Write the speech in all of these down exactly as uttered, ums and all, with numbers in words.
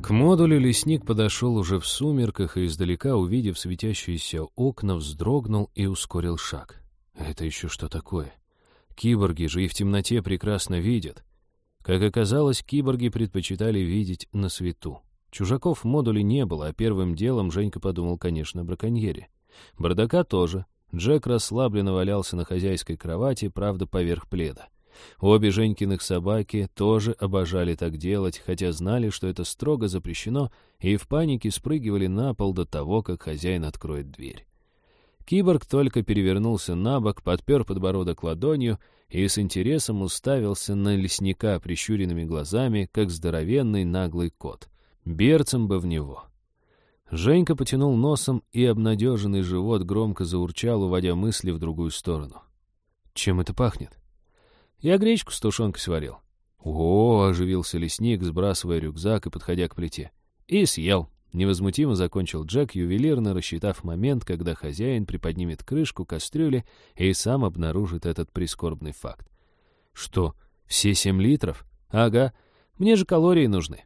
К модулю лесник подошел уже в сумерках и, издалека увидев светящиеся окна, вздрогнул и ускорил шаг. Это еще что такое? Киборги же и в темноте прекрасно видят. Как оказалось, киборги предпочитали видеть на свету. Чужаков в модуле не было, а первым делом Женька подумал, конечно, о браконьере. Бардака тоже. Джек расслабленно валялся на хозяйской кровати, правда, поверх пледа. Обе Женькиных собаки тоже обожали так делать, хотя знали, что это строго запрещено, и в панике спрыгивали на пол до того, как хозяин откроет дверь. Киборг только перевернулся на бок, подпер подбородок ладонью и с интересом уставился на лесника прищуренными глазами, как здоровенный наглый кот. Берцем бы в него. Женька потянул носом, и обнадеженный живот громко заурчал, уводя мысли в другую сторону. «Чем это пахнет?» «Я гречку с тушенкой сварил». «О!» — оживился лесник, сбрасывая рюкзак и подходя к плите. «И съел». Невозмутимо закончил Джек, ювелирно рассчитав момент, когда хозяин приподнимет крышку кастрюли и сам обнаружит этот прискорбный факт. «Что, все семь литров? Ага, мне же калории нужны».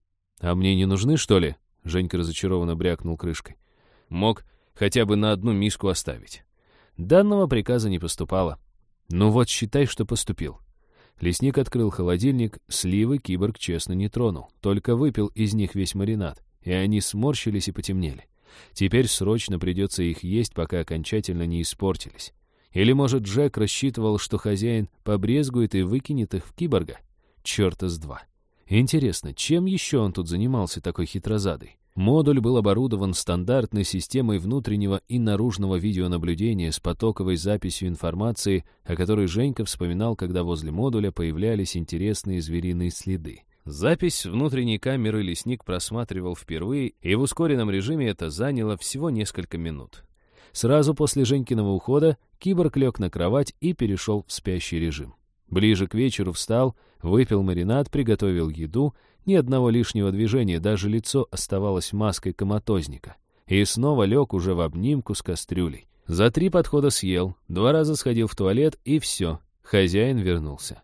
«А мне не нужны, что ли?» — Женька разочарованно брякнул крышкой. «Мог хотя бы на одну миску оставить». Данного приказа не поступало. «Ну вот, считай, что поступил». Лесник открыл холодильник, сливы киборг честно не тронул, только выпил из них весь маринад, и они сморщились и потемнели. Теперь срочно придется их есть, пока окончательно не испортились. Или, может, Джек рассчитывал, что хозяин побрезгует и выкинет их в киборга? Чёрта с два. Интересно, чем еще он тут занимался такой хитрозадой? Модуль был оборудован стандартной системой внутреннего и наружного видеонаблюдения с потоковой записью информации, о которой Женька вспоминал, когда возле модуля появлялись интересные звериные следы. Запись внутренней камеры лесник просматривал впервые, и в ускоренном режиме это заняло всего несколько минут. Сразу после Женькиного ухода киборг лег на кровать и перешел в спящий режим. Ближе к вечеру встал, выпил маринад, приготовил еду, ни одного лишнего движения, даже лицо оставалось маской коматозника. И снова лег уже в обнимку с кастрюлей. За три подхода съел, два раза сходил в туалет, и все, хозяин вернулся.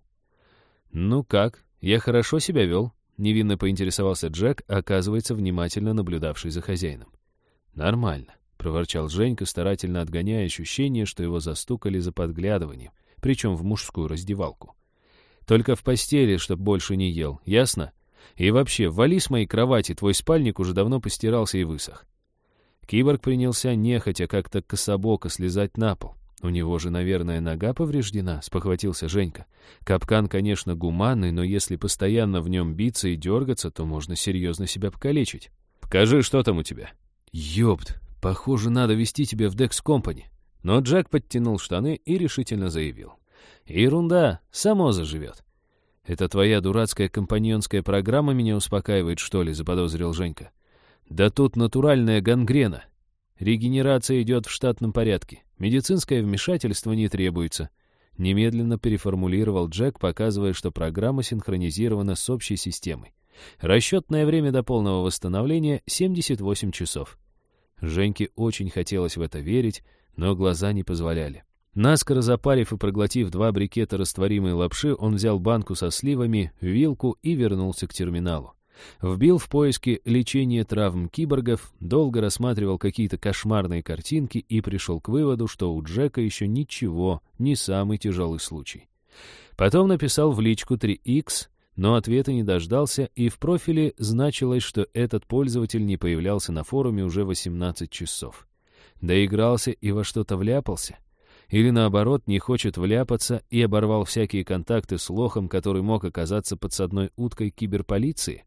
«Ну как, я хорошо себя вел?» — невинно поинтересовался Джек, оказывается, внимательно наблюдавший за хозяином. «Нормально», — проворчал Женька, старательно отгоняя ощущение, что его застукали за подглядыванием, причем в мужскую раздевалку. «Только в постели, чтоб больше не ел, ясно? И вообще, вали с моей кровати, твой спальник уже давно постирался и высох». Киборг принялся нехотя как-то кособоко слезать на пол. «У него же, наверное, нога повреждена», — спохватился Женька. «Капкан, конечно, гуманный, но если постоянно в нем биться и дергаться, то можно серьезно себя покалечить». «Покажи, что там у тебя». «Ёпт, похоже, надо везти тебя в Dex Company». Но Джек подтянул штаны и решительно заявил. «Ерунда, само заживет». «Это твоя дурацкая компаньонская программа меня успокаивает, что ли?» — заподозрил Женька. «Да тут натуральная гангрена. Регенерация идет в штатном порядке. Медицинское вмешательство не требуется». Немедленно переформулировал Джек, показывая, что программа синхронизирована с общей системой. Расчетное время до полного восстановления — семьдесят восемь часов. Женьке очень хотелось в это верить, но глаза не позволяли. Наскоро запарив и проглотив два брикета растворимой лапши, он взял банку со сливами, вилку и вернулся к терминалу. Вбил в поиски лечение травм киборгов, долго рассматривал какие-то кошмарные картинки и пришел к выводу, что у Джека еще ничего, не самый тяжелый случай. Потом написал в личку три икс, но ответа не дождался, и в профиле значилось, что этот пользователь не появлялся на форуме уже восемнадцать часов. Доигрался и во что-то вляпался? Или, наоборот, не хочет вляпаться и оборвал всякие контакты с лохом, который мог оказаться подсадной уткой киберполиции?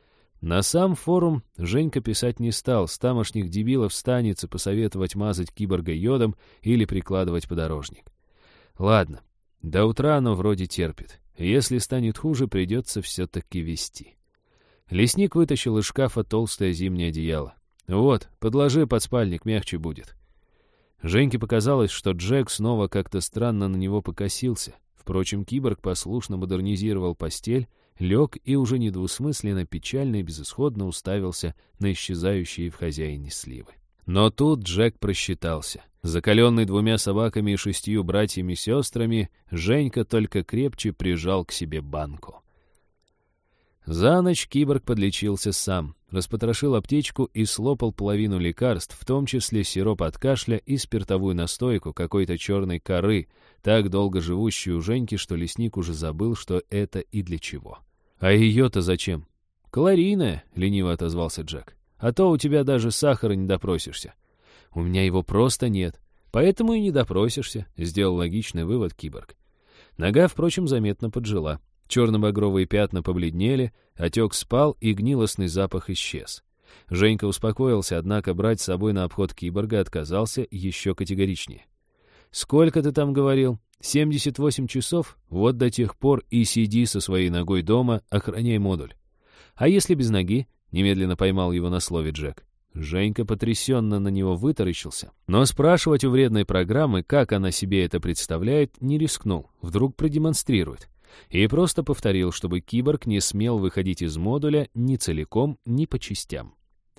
На сам форум Женька писать не стал, с тамошних дебилов станется посоветовать мазать киборга йодом или прикладывать подорожник. Ладно, до утра оно вроде терпит. Если станет хуже, придется все-таки вести. Лесник вытащил из шкафа толстое зимнее одеяло. «Вот, подложи под спальник, мягче будет». Женьке показалось, что Джек снова как-то странно на него покосился. Впрочем, киборг послушно модернизировал постель, лег и уже недвусмысленно, печально и безысходно уставился на исчезающие в хозяине сливы. Но тут Джек просчитался. Закаленный двумя собаками и шестью братьями-сестрами, Женька только крепче прижал к себе банку. За ночь киборг подлечился сам, распотрошил аптечку и слопал половину лекарств, в том числе сироп от кашля и спиртовую настойку какой-то черной коры, так долго живущую у Женьки, что лесник уже забыл, что это и для чего. «А ее-то зачем?» «Калорийная», — лениво отозвался Джек. «А то у тебя даже сахара не допросишься». «У меня его просто нет, поэтому и не допросишься», — сделал логичный вывод киборг. Нога, впрочем, заметно поджила. Черно-багровые пятна побледнели, отек спал, и гнилостный запах исчез. Женька успокоился, однако брать с собой на обход киборга отказался еще категоричнее. «Сколько ты там говорил? семьдесят восемь часов? Вот до тех пор и сиди со своей ногой дома, охраняй модуль». «А если без ноги?» — немедленно поймал его на слове Джек. Женька потрясенно на него вытаращился, но спрашивать у вредной программы, как она себе это представляет, не рискнул, вдруг продемонстрирует. И просто повторил, чтобы киборг не смел выходить из модуля ни целиком, ни по частям.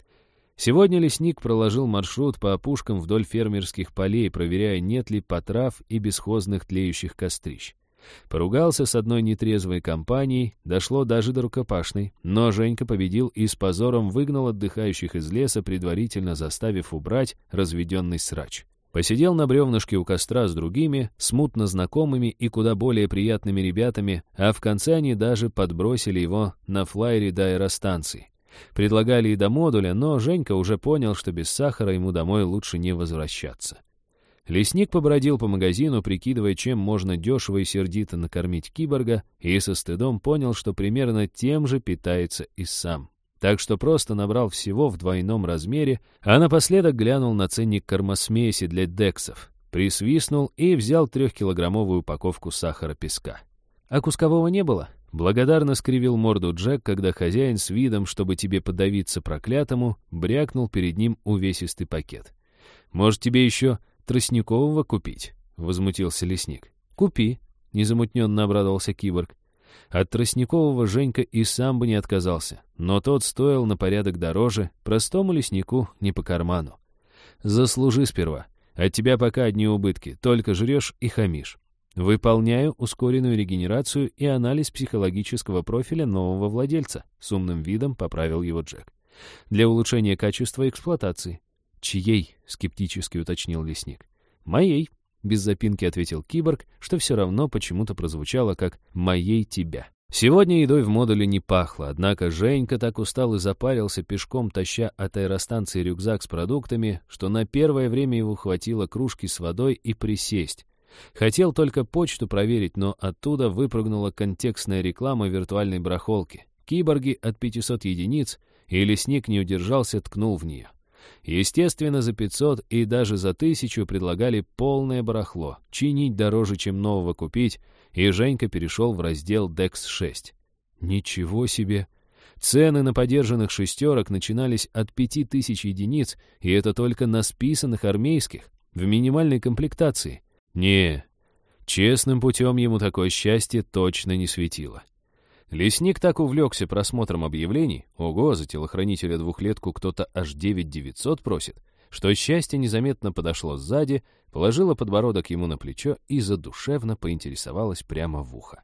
Сегодня лесник проложил маршрут по опушкам вдоль фермерских полей, проверяя, нет ли потрав и бесхозных тлеющих кострищ. Поругался с одной нетрезвой компанией, дошло даже до рукопашной, но Женька победил и с позором выгнал отдыхающих из леса, предварительно заставив убрать разведенный срач. Посидел на бревнышке у костра с другими, смутно знакомыми и куда более приятными ребятами, а в конце они даже подбросили его на флайере до аэростанции. Предлагали и до модуля, но Женька уже понял, что без сахара ему домой лучше не возвращаться. Лесник побродил по магазину, прикидывая, чем можно дешево и сердито накормить киборга, и со стыдом понял, что примерно тем же питается и сам. Так что просто набрал всего в двойном размере, а напоследок глянул на ценник кормосмеси для дексов, присвистнул и взял трехкилограммовую упаковку сахара-песка. «А кускового не было?» Благодарно скривил морду Джек, когда хозяин с видом, чтобы тебе подавиться проклятому, брякнул перед ним увесистый пакет. «Может, тебе еще тростникового купить?» — возмутился лесник. «Купи», — незамутненно обрадовался киборг. От тростникового Женька и сам бы не отказался, но тот стоил на порядок дороже, простому леснику не по карману. «Заслужи сперва. От тебя пока одни убытки, только жрешь и хамишь. Выполняю ускоренную регенерацию и анализ психологического профиля нового владельца», — с умным видом поправил его Джек. «Для улучшения качества эксплуатации». «Чьей?» — скептически уточнил лесник. «Моей», — без запинки ответил киборг, что все равно почему-то прозвучало как «моей тебя». Сегодня едой в модуле не пахло, однако Женька так устал и запарился пешком, таща от аэростанции рюкзак с продуктами, что на первое время его хватило кружки с водой и присесть. Хотел только почту проверить, но оттуда выпрыгнула контекстная реклама виртуальной барахолки. Киборги от пятисот единиц, и лесник не удержался, ткнул в нее. Естественно, за пятьсот и даже за тысячу предлагали полное барахло, чинить дороже, чем нового купить, и Женька перешел в раздел декс шесть. Ничего себе! Цены на подержанных шестерок начинались от пяти тысяч единиц, и это только на списанных армейских, в минимальной комплектации. Не, честным путем ему такое счастье точно не светило. Лесник так увлекся просмотром объявлений, ого, за телохранителя двухлетку кто-то аж девять девятьсот просит, что счастье незаметно подошло сзади, положило подбородок ему на плечо и задушевно поинтересовалось прямо в ухо.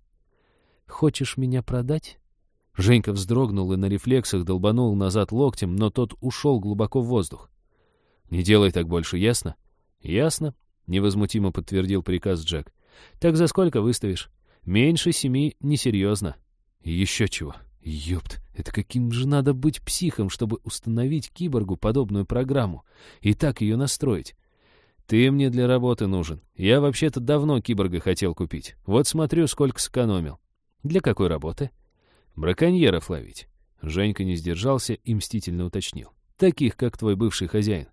«Хочешь меня продать?» Женька вздрогнул и на рефлексах долбанул назад локтем, но тот ушел глубоко в воздух. «Не делай так больше, ясно?» «Ясно», — невозмутимо подтвердил приказ Джек. «Так за сколько выставишь? Меньше семи несерьезно». И еще чего. Ёпт, это каким же надо быть психом, чтобы установить киборгу подобную программу и так ее настроить? «Ты мне для работы нужен. Я вообще-то давно киборга хотел купить. Вот смотрю, сколько сэкономил». «Для какой работы?» «Браконьеров ловить». Женька не сдержался и мстительно уточнил. «Таких, как твой бывший хозяин».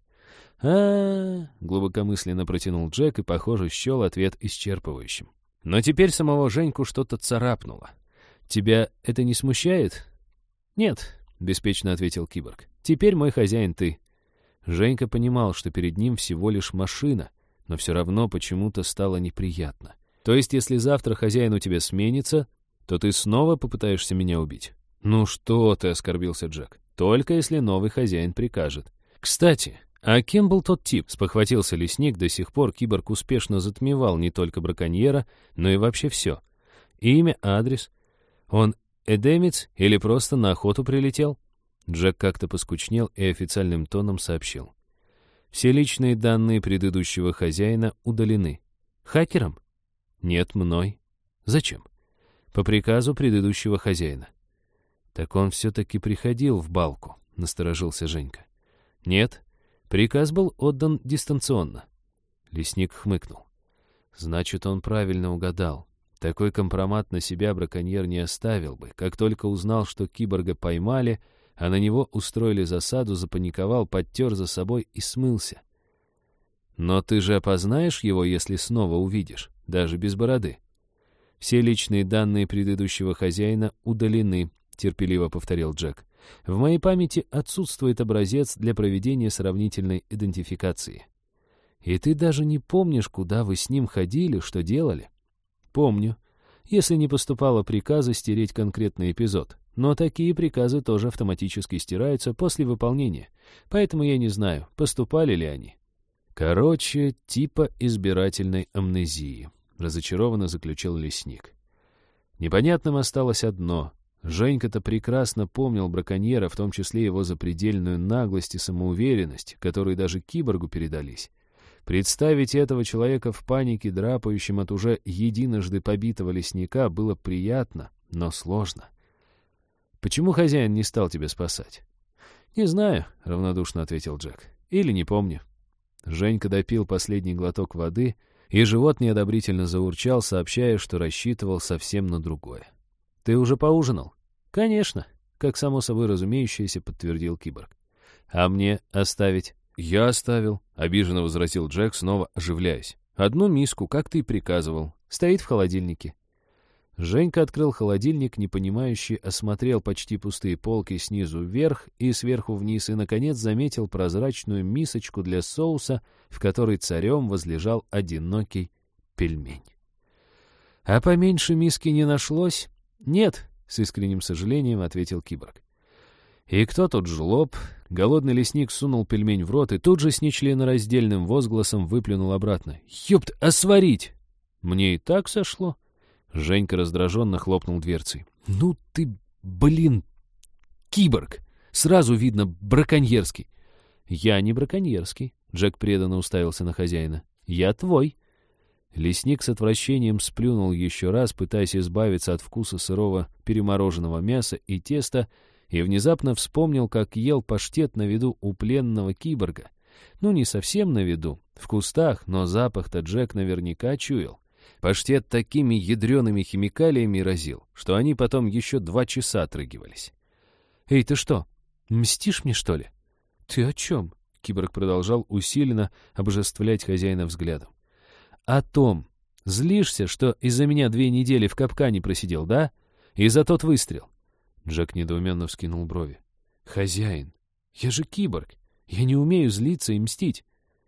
А-а-а, глубокомысленно протянул Джек и, похоже, счел ответ исчерпывающим. Но теперь самого Женьку что-то царапнуло. «Тебя это не смущает?» «Нет», — беспечно ответил киборг. «Теперь мой хозяин ты». Женька понимал, что перед ним всего лишь машина, но все равно почему-то стало неприятно. «То есть, если завтра хозяин у тебя сменится, то ты снова попытаешься меня убить?» «Ну что ты», — оскорбился Джек. «Только если новый хозяин прикажет». «Кстати, а кем был тот тип?» — спохватился лесник. До сих пор киборг успешно затмевал не только браконьера, но и вообще все. Имя, адрес. Он эдемец или просто на охоту прилетел?» Джек как-то поскучнел и официальным тоном сообщил. «Все личные данные предыдущего хозяина удалены. Хакером? Нет, мной. Зачем? По приказу предыдущего хозяина». «Так он все-таки приходил в балку», — насторожился Женька. «Нет, приказ был отдан дистанционно». Лесник хмыкнул. «Значит, он правильно угадал. Такой компромат на себя браконьер не оставил бы. Как только узнал, что киборга поймали, а на него устроили засаду, запаниковал, подтер за собой и смылся. Но ты же опознаешь его, если снова увидишь, даже без бороды. Все личные данные предыдущего хозяина удалены», — терпеливо повторил Джек. «В моей памяти отсутствует образец для проведения сравнительной идентификации». «И ты даже не помнишь, куда вы с ним ходили, что делали?» «Помню. Если не поступало приказа стереть конкретный эпизод. Но такие приказы тоже автоматически стираются после выполнения. Поэтому я не знаю, поступали ли они». «Короче, типа избирательной амнезии», — разочарованно заключил лесник. Непонятным осталось одно. Женька-то прекрасно помнил браконьера, в том числе его запредельную наглость и самоуверенность, которые даже киборгу передались. Представить этого человека в панике, драпающим от уже единожды побитого лесника, было приятно, но сложно. «Почему хозяин не стал тебя спасать?» «Не знаю», — равнодушно ответил Джек. «Или не помню». Женька допил последний глоток воды, и живот неодобрительно заурчал, сообщая, что рассчитывал совсем на другое. «Ты уже поужинал?» «Конечно», — как само собой разумеющееся подтвердил киборг. «А мне оставить?» «Я оставил», — обиженно возразил Джек, снова оживляясь. «Одну миску, как ты и приказывал. Стоит в холодильнике». Женька открыл холодильник, непонимающе осмотрел почти пустые полки снизу вверх и сверху вниз и, наконец, заметил прозрачную мисочку для соуса, в которой царем возлежал одинокий пельмень. «А поменьше миски не нашлось?» «Нет», — с искренним сожалением ответил киборг. «И кто тут жлоб?» Голодный лесник сунул пельмень в рот и тут же с нечленораздельным возгласом выплюнул обратно. «Ёпт, а сварить?» «Мне и так сошло». Женька раздраженно хлопнул дверцей. «Ну ты, блин, киборг! Сразу видно, браконьерский!» «Я не браконьерский», — Джек преданно уставился на хозяина. «Я твой». Лесник с отвращением сплюнул еще раз, пытаясь избавиться от вкуса сырого перемороженного мяса и теста, и внезапно вспомнил, как ел паштет на виду у пленного киборга. Ну, не совсем на виду, в кустах, но запах-то Джек наверняка чуял. Паштет такими ядреными химикалиями разил, что они потом еще два часа отрыгивались. «Эй, ты что, мстишь мне, что ли?» «Ты о чем?» — киборг продолжал усиленно обожествлять хозяина взглядом. «О том. Злишься, что из-за меня две недели в капкане просидел, да? И за тот выстрел». Джек недоуменно вскинул брови. «Хозяин, я же киборг. Я не умею злиться и мстить».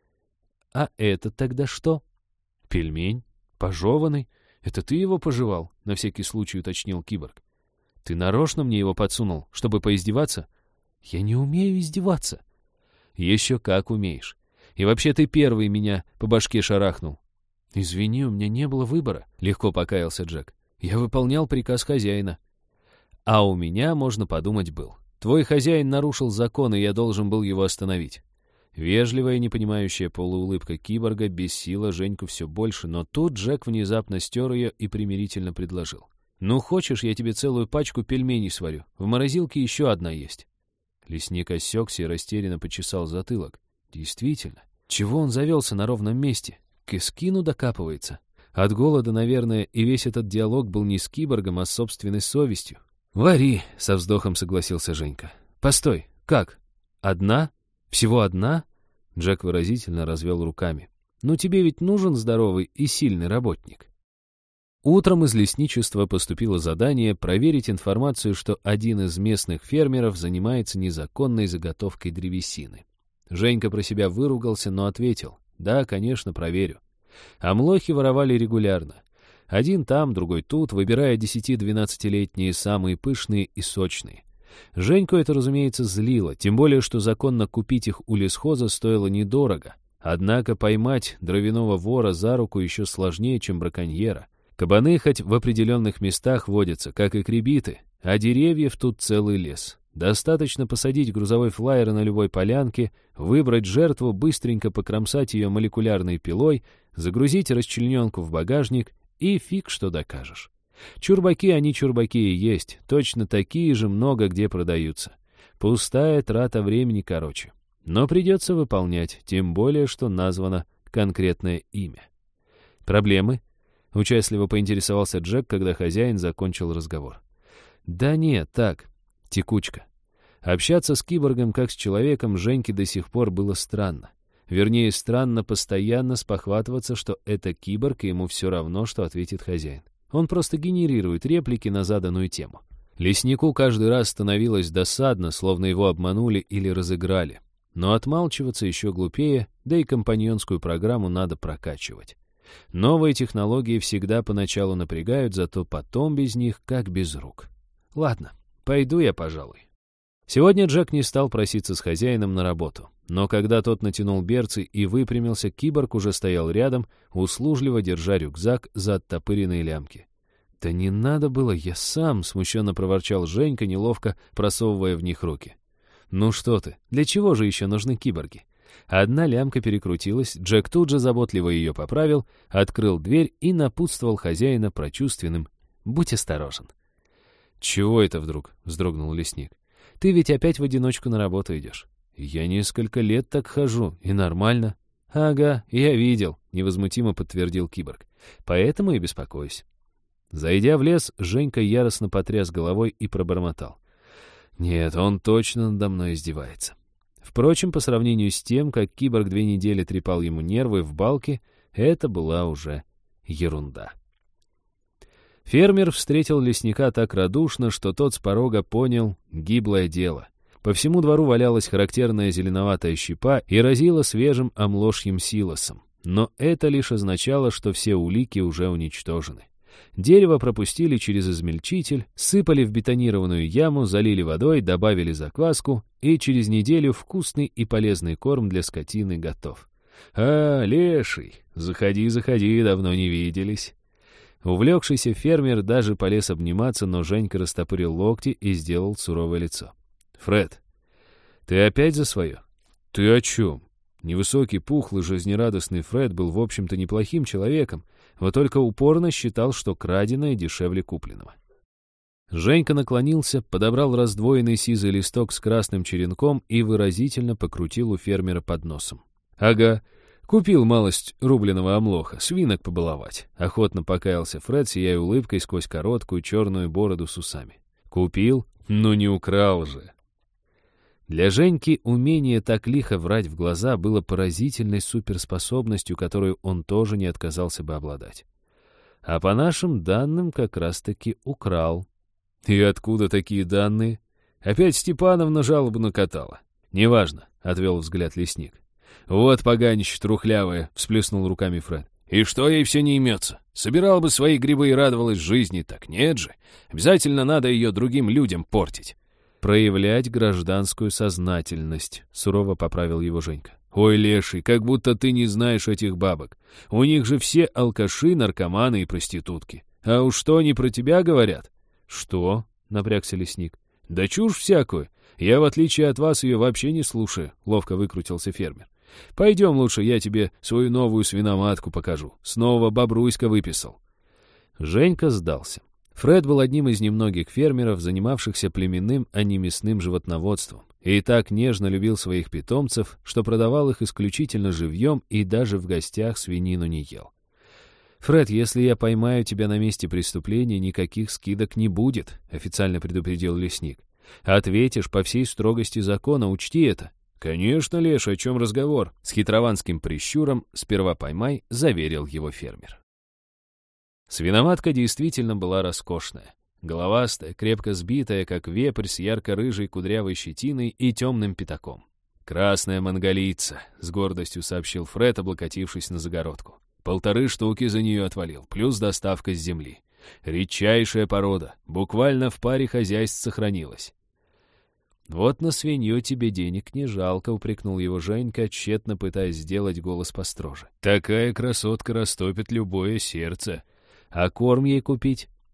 «А это тогда что?» «Пельмень. Пожеванный. Это ты его пожевал?» — на всякий случай уточнил киборг. «Ты нарочно мне его подсунул, чтобы поиздеваться?» «Я не умею издеваться». «Еще как умеешь. И вообще ты первый меня по башке шарахнул». «Извини, у меня не было выбора», — легко покаялся Джек. «Я выполнял приказ хозяина». «А у меня, можно подумать, был. Твой хозяин нарушил закон, и я должен был его остановить». Вежливая, непонимающая полуулыбка киборга бесила Женьку все больше, но тут Джек внезапно стер ее и примирительно предложил. «Ну, хочешь, я тебе целую пачку пельменей сварю? В морозилке еще одна есть». Лесник осекся и растерянно почесал затылок. Действительно, чего он завелся на ровном месте? К эскину докапывается. От голода, наверное, и весь этот диалог был не с киборгом, а с собственной совестью. «Вари», — со вздохом согласился Женька. «Постой, как? Одна? Всего одна?» Джек выразительно развел руками. «Ну тебе ведь нужен здоровый и сильный работник». Утром из лесничества поступило задание проверить информацию, что один из местных фермеров занимается незаконной заготовкой древесины. Женька про себя выругался, но ответил: «Да, конечно, проверю». А млохи воровали регулярно. Один там, другой тут, выбирая десяти-двенадцатилетние самые пышные и сочные. Женьку это, разумеется, злило, тем более, что законно купить их у лесхоза стоило недорого. Однако поймать дровяного вора за руку еще сложнее, чем браконьера. Кабаны хоть в определенных местах водятся, как и кребиты, а деревьев тут целый лес. Достаточно посадить грузовой флайер на любой полянке, выбрать жертву, быстренько покромсать ее молекулярной пилой, загрузить расчлененку в багажник и фиг что докажешь. Чурбаки они чурбаки и есть, точно такие же много где продаются. Пустая трата времени, короче. Но придется выполнять, тем более, что названо конкретное имя. Проблемы? Участливо поинтересовался Джек, когда хозяин закончил разговор. Да нет, так, текучка. Общаться с киборгом как с человеком Женьке до сих пор было странно. Вернее, странно постоянно спохватываться, что это киборг, и ему все равно, что ответит хозяин. Он просто генерирует реплики на заданную тему. Леснику каждый раз становилось досадно, словно его обманули или разыграли. Но отмалчиваться еще глупее, да и компаньонскую программу надо прокачивать. Новые технологии всегда поначалу напрягают, зато потом без них как без рук. Ладно, пойду я, пожалуй. Сегодня Джек не стал проситься с хозяином на работу. Но когда тот натянул берцы и выпрямился, киборг уже стоял рядом, услужливо держа рюкзак за оттопыренные лямки. «Да не надо было, я сам», — смущенно проворчал Женька, неловко просовывая в них руки. «Ну что ты, для чего же еще нужны киборги?» Одна лямка перекрутилась, Джек тут же заботливо ее поправил, открыл дверь и напутствовал хозяина прочувственным «Будь осторожен». «Чего это вдруг?» — вздрогнул лесник. «Ты ведь опять в одиночку на работу идешь». «Я несколько лет так хожу, и нормально». «Ага, я видел», — невозмутимо подтвердил киборг. «Поэтому и беспокоюсь». Зайдя в лес, Женька яростно потряс головой и пробормотал. «Нет, он точно надо мной издевается». Впрочем, по сравнению с тем, как киборг две недели трепал ему нервы в балке, это была уже ерунда. Фермер встретил лесника так радушно, что тот с порога понял гиблое дело. По всему двору валялась характерная зеленоватая щепа и разила свежим омлошьим силосом. Но это лишь означало, что все улики уже уничтожены. Дерево пропустили через измельчитель, сыпали в бетонированную яму, залили водой, добавили закваску, и через неделю вкусный и полезный корм для скотины готов. «А, леший, заходи, заходи, давно не виделись». Увлекшийся фермер даже полез обниматься, но Женька растопырил локти и сделал суровое лицо. «Фред, ты опять за свое?» «Ты о чем?» Невысокий, пухлый, жизнерадостный Фред был, в общем-то, неплохим человеком, вот только упорно считал, что краденое дешевле купленного. Женька наклонился, подобрал раздвоенный сизый листок с красным черенком и выразительно покрутил у фермера под носом. «Ага, купил малость рубленого омлоха, свинок побаловать», — охотно покаялся Фред, сияя улыбкой сквозь короткую черную бороду с усами. «Купил? Ну не украл же». Для Женьки умение так лихо врать в глаза было поразительной суперспособностью, которую он тоже не отказался бы обладать. А по нашим данным как раз-таки украл. И откуда такие данные? Опять Степановна жалобу накатала. «Неважно», — отвел взгляд лесник. «Вот поганище трухлявое», — всплеснул руками Фред. «И что ей все не имется? Собирала бы свои грибы и радовалась жизни, так нет же. Обязательно надо ее другим людям портить». «Проявлять гражданскую сознательность», — сурово поправил его Женька. «Ой, леший, как будто ты не знаешь этих бабок. У них же все алкаши, наркоманы и проститутки. А уж что они про тебя говорят?» «Что?» — напрягся лесник. «Да чушь всякую. Я, в отличие от вас, ее вообще не слушаю», — ловко выкрутился фермер. «Пойдем лучше, я тебе свою новую свиноматку покажу. Снова Бобруйска выписал». Женька сдался. Фред был одним из немногих фермеров, занимавшихся племенным, а не мясным животноводством, и так нежно любил своих питомцев, что продавал их исключительно живьем и даже в гостях свинину не ел. «Фред, если я поймаю тебя на месте преступления, никаких скидок не будет», — официально предупредил лесник. «Ответишь по всей строгости закона, учти это». «Конечно, Леш, о чем разговор?» С хитрованским прищуром «сперва поймай», заверил его фермер. Свиноматка действительно была роскошная. Головастая, крепко сбитая, как вепрь с ярко-рыжей кудрявой щетиной и темным пятаком. «Красная монголийца», — с гордостью сообщил Фред, облокотившись на загородку. «Полторы штуки за нее отвалил, плюс доставка с земли. Редчайшая порода, буквально в паре хозяйств сохранилась». «Вот на свинью тебе денег не жалко», — упрекнул его Женька, тщетно пытаясь сделать голос построже. «Такая красотка растопит любое сердце. А корм ей купить?»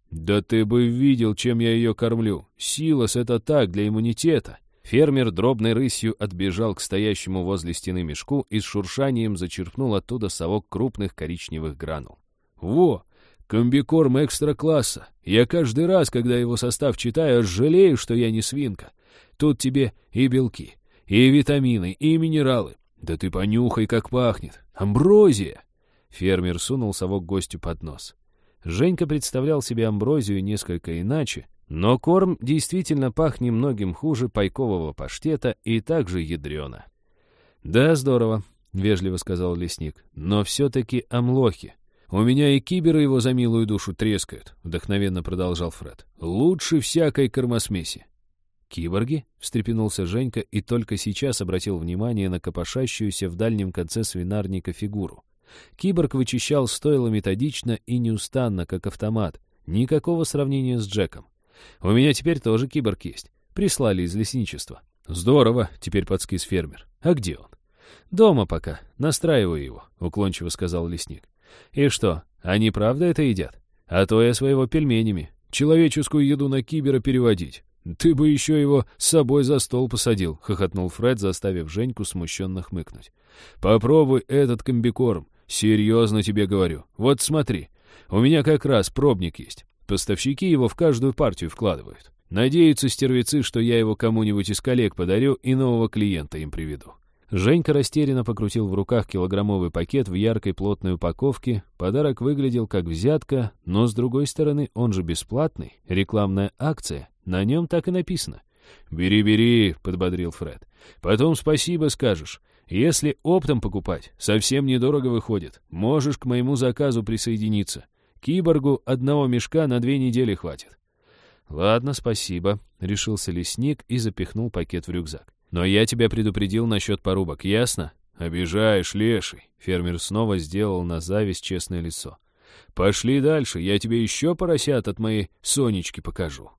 «Да ты бы видел, чем я ее кормлю. Силос — это так, для иммунитета». Фермер дробной рысью отбежал к стоящему возле стены мешку и с шуршанием зачерпнул оттуда совок крупных коричневых гранул. «Во! Комбикорм экстра-класса! Я каждый раз, когда его состав читаю, аж жалею, что я не свинка. Тут тебе и белки, и витамины, и минералы. Да ты понюхай, как пахнет! Амброзия!» Фермер сунул совок гостю под нос. Женька представлял себе амброзию несколько иначе, но корм действительно пах немногим хуже пайкового паштета и также ядрено. «Да, здорово», — вежливо сказал лесник, — «но все-таки амлохи. У меня и киберы его за милую душу трескают», — вдохновенно продолжал Фред. «Лучше всякой кормосмеси». «Киборги?» — встрепенулся Женька и только сейчас обратил внимание на копошащуюся в дальнем конце свинарника фигуру. Киборг вычищал стойло методично и неустанно, как автомат. Никакого сравнения с Джеком. «У меня теперь тоже киборг есть. Прислали из лесничества». «Здорово», — теперь подскис фермер. «А где он?» «Дома пока. Настраиваю его», — уклончиво сказал лесник. «И что, они правда это едят? А то я своего пельменями. Человеческую еду на кибера переводить. Ты бы еще его с собой за стол посадил», — хохотнул Фред, заставив Женьку смущенно хмыкнуть. «Попробуй этот комбикорм. Серьезно тебе говорю. Вот смотри, у меня как раз пробник есть. Поставщики его в каждую партию вкладывают. Надеются стервецы, что я его кому-нибудь из коллег подарю и нового клиента им приведу». Женька растерянно покрутил в руках килограммовый пакет в яркой плотной упаковке. Подарок выглядел как взятка, но, с другой стороны, он же бесплатный. Рекламная акция. На нем так и написано. «Бери, бери», — подбодрил Фред. «Потом спасибо скажешь. Если оптом покупать, совсем недорого выходит. Можешь к моему заказу присоединиться. Киборгу одного мешка на две недели хватит». «Ладно, спасибо», — решился лесник и запихнул пакет в рюкзак. «Но я тебя предупредил насчет порубок, ясно?» «Обижаешь, леший», — фермер снова сделал на зависть честное лицо. «Пошли дальше, я тебе еще поросят от моей Сонечки покажу».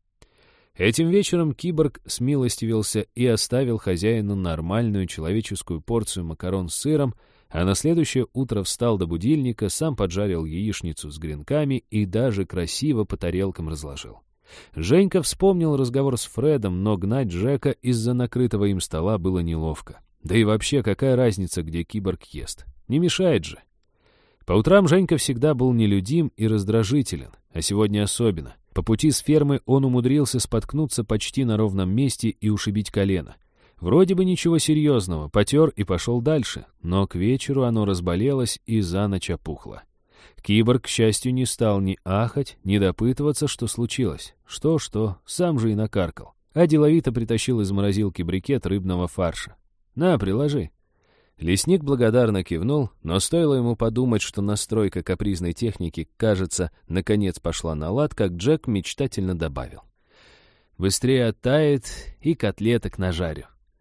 Этим вечером киборг смилостивился и оставил хозяину нормальную человеческую порцию макарон с сыром, а на следующее утро встал до будильника, сам поджарил яичницу с гренками и даже красиво по тарелкам разложил. Женька вспомнил разговор с Фредом, но гнать Джека из-за накрытого им стола было неловко. Да и вообще, какая разница, где киборг ест? Не мешает же. По утрам Женька всегда был нелюдим и раздражителен, а сегодня особенно. По пути с фермы он умудрился споткнуться почти на ровном месте и ушибить колено. Вроде бы ничего серьезного, потер и пошел дальше, но к вечеру оно разболелось и за ночь опухло. Киборг, к счастью, не стал ни ахать, ни допытываться, что случилось. Что-что, сам же и накаркал. А деловито притащил из морозилки брикет рыбного фарша. «На, приложи». Лесник благодарно кивнул, но стоило ему подумать, что настройка капризной техники, кажется, наконец пошла на лад, как Джек мечтательно добавил: «Быстрее оттает и котлеток нажарю».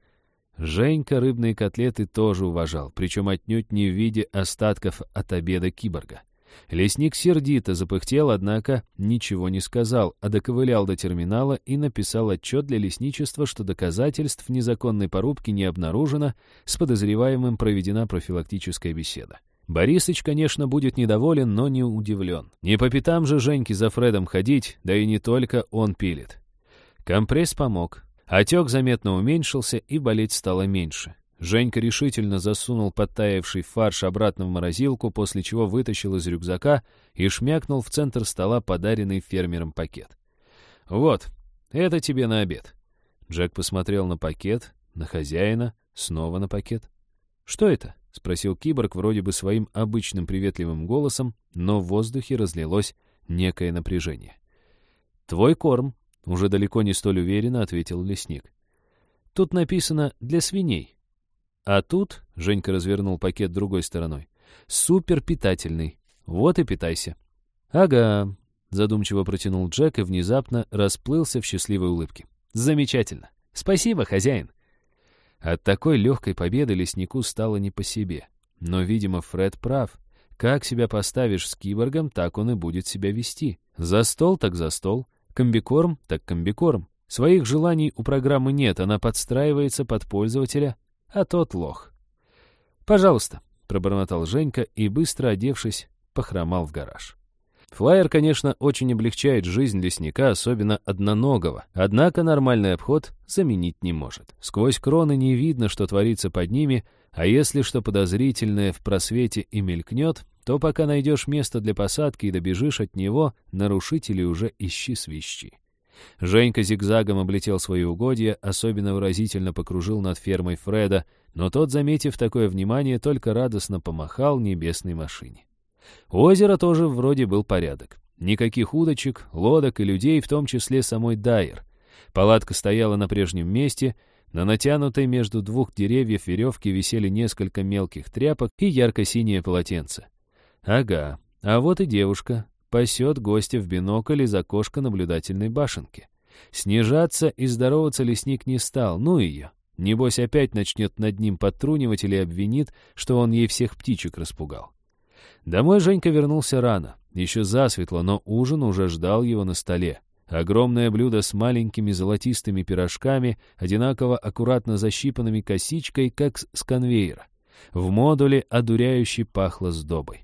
Женька рыбные котлеты тоже уважал, причем отнюдь не в виде остатков от обеда киборга. Лесник сердито запыхтел, однако ничего не сказал, а доковылял до терминала и написал отчет для лесничества, что доказательств незаконной порубки не обнаружено, с подозреваемым проведена профилактическая беседа. Борисыч, конечно, будет недоволен, но не удивлен. Не по пятам же Женьке за Фредом ходить, да и не только он пилит. Компресс помог. Отек заметно уменьшился, и болеть стало меньше. Женька решительно засунул подтаявший фарш обратно в морозилку, после чего вытащил из рюкзака и шмякнул в центр стола подаренный фермером пакет. «Вот, это тебе на обед». Джек посмотрел на пакет, на хозяина, снова на пакет. «Что это?» — спросил киборг вроде бы своим обычным приветливым голосом, но в воздухе разлилось некое напряжение. «Твой корм», — уже далеко не столь уверенно ответил лесник. «Тут написано «для свиней». А тут, — Женька развернул пакет другой стороной, — супер питательный. Вот и питайся. Ага, — задумчиво протянул Джек и внезапно расплылся в счастливой улыбке. Замечательно. Спасибо, хозяин. От такой легкой победы леснику стало не по себе. Но, видимо, Фред прав. Как себя поставишь с киборгом, так он и будет себя вести. За стол так за стол, комбикорм так комбикорм. Своих желаний у программы нет, она подстраивается под пользователя, а тот лох. «Пожалуйста», — пробормотал Женька и, быстро одевшись, похромал в гараж. Флайер, конечно, очень облегчает жизнь лесника, особенно одноногого, однако нормальный обход заменить не может. Сквозь кроны не видно, что творится под ними, а если что подозрительное в просвете и мелькнет, то пока найдешь место для посадки и добежишь от него, нарушителей уже ищи свищи. Женька зигзагом облетел свои угодья, особенно выразительно покружил над фермой Фреда, но тот, заметив такое внимание, только радостно помахал небесной машине. У озера тоже вроде был порядок. Никаких удочек, лодок и людей, в том числе самой Дайер. Палатка стояла на прежнем месте, на натянутой между двух деревьев веревке висели несколько мелких тряпок и ярко-синее полотенце. Ага, а вот и девушка. Пасет гостя в бинокль из окошка наблюдательной башенки. Снижаться и здороваться лесник не стал, ну ее. Небось опять начнет над ним подтрунивать или обвинит, что он ей всех птичек распугал. Домой Женька вернулся рано, еще засветло, но ужин уже ждал его на столе. Огромное блюдо с маленькими золотистыми пирожками, одинаково аккуратно защипанными косичкой, как с конвейера. В модуле одуряюще пахло сдобой.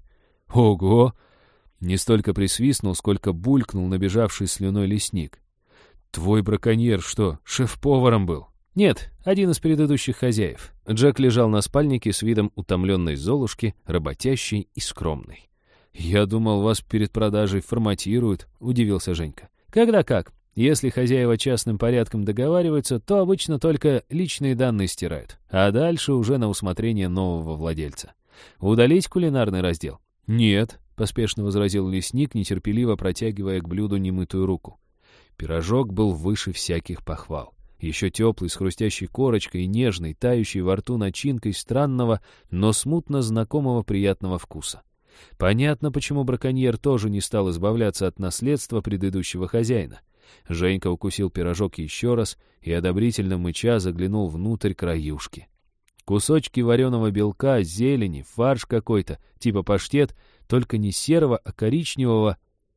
Ого! Не столько присвистнул, сколько булькнул набежавший слюной лесник. «Твой браконьер что, шеф-поваром был?» «Нет, один из предыдущих хозяев». Джек лежал на спальнике с видом утомленной золушки, работящей и скромной. «Я думал, вас перед продажей форматируют», — удивился Женька. «Когда как. Если хозяева частным порядком договариваются, то обычно только личные данные стирают, а дальше уже на усмотрение нового владельца. Удалить кулинарный раздел?» «Нет», — поспешно возразил лесник, нетерпеливо протягивая к блюду немытую руку. Пирожок был выше всяких похвал. Еще теплый, с хрустящей корочкой и нежной, тающей во рту начинкой странного, но смутно знакомого приятного вкуса. Понятно, почему браконьер тоже не стал избавляться от наследства предыдущего хозяина. Женька укусил пирожок еще раз и, одобрительно мыча, заглянул внутрь краюшки. Кусочки вареного белка, зелени, фарш какой-то, типа паштет, только не серого, а коричневого.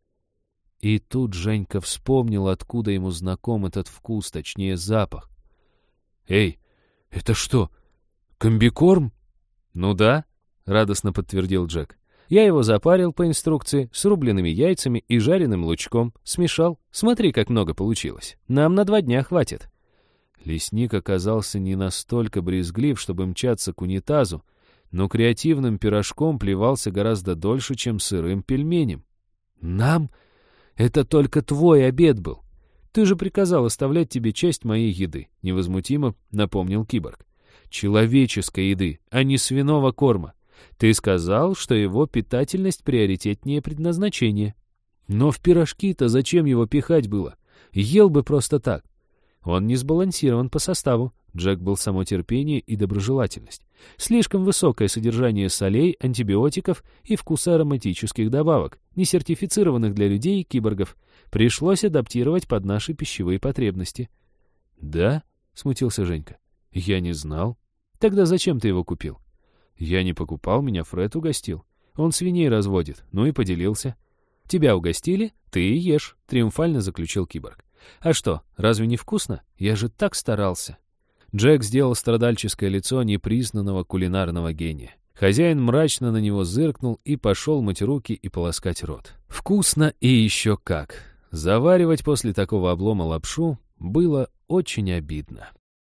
И тут Женька вспомнил, откуда ему знаком этот вкус, точнее запах. «Эй, это что, комбикорм?» «Ну да», — радостно подтвердил Джек. «Я его запарил по инструкции с рубленными яйцами и жареным лучком, смешал. Смотри, как много получилось. Нам на два дня хватит». Лесник оказался не настолько брезглив, чтобы мчаться к унитазу, но креативным пирожком плевался гораздо дольше, чем сырым пельменем. «Нам? Это только твой обед был. Ты же приказал оставлять тебе часть моей еды», — невозмутимо напомнил киборг. «Человеческой еды, а не свиного корма. Ты сказал, что его питательность приоритетнее предназначения. Но в пирожки-то зачем его пихать было? Ел бы просто так. Он не сбалансирован по составу». Джек был само терпение и доброжелательность. Слишком высокое содержание солей, антибиотиков и вкуса ароматических добавок, не сертифицированных для людей и киборгов. Пришлось адаптировать под наши пищевые потребности. «Да?» — смутился Женька. «Я не знал. Тогда зачем ты его купил?» «Я не покупал, меня Фред угостил. Он свиней разводит, ну и поделился». «Тебя угостили? Ты и ешь», — триумфально заключил киборг. «А что, разве не вкусно? Я же так старался». Джек сделал страдальческое лицо непризнанного кулинарного гения. Хозяин мрачно на него зыркнул и пошел мыть руки и полоскать рот. Вкусно и еще как. Заваривать после такого облома лапшу было очень обидно.